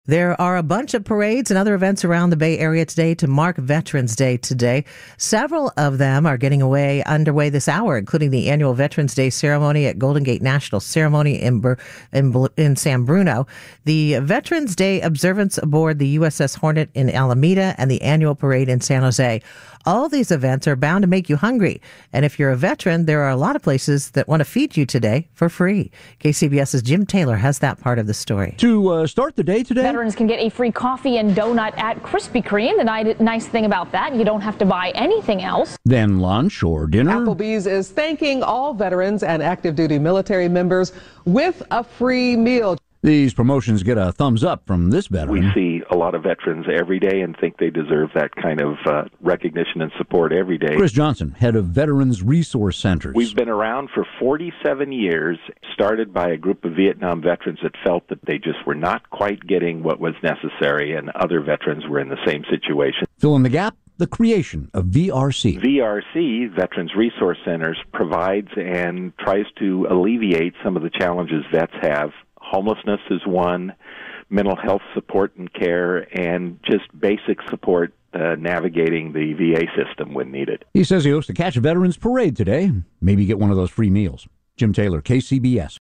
There are a bunch of parades and other events around the Bay Area today to mark Veterans Day today. Several of them are getting underway this hour, including the annual Veterans Day ceremony at Golden Gate National Ceremony in San Bruno, the Veterans Day observance aboard the USS Hornet in Alameda, and the annual parade in San Jose. All these events are bound to make you hungry. And if you're a veteran, there are a lot of places that want to feed you today for free. KCBS's Jim Taylor has that part of the story. To start the day today, veterans can get a free coffee and donut at Krispy Kreme. The nice thing about that, you don't have to buy anything else. Then lunch or dinner. Applebee's is thanking all veterans and active duty military members with a free meal. These promotions get a thumbs up from this veteran. We see a lot of veterans every day and think they deserve that kind of recognition and support every day. Chris Johnson, head of Veterans Resource Centers. We've been around for 47 years, started by a group of Vietnam veterans that felt that they just were not quite getting what was necessary, and other veterans were in the same situation. Fill in the gap. The creation of VRC. VRC, Veterans Resource Centers, provides and tries to alleviate some of the challenges vets have. Homelessness is one, mental health support and care, and just basic support navigating the VA system when needed. He says he hopes to catch a Veterans Parade today, maybe get one of those free meals. Jim Taylor, KCBS.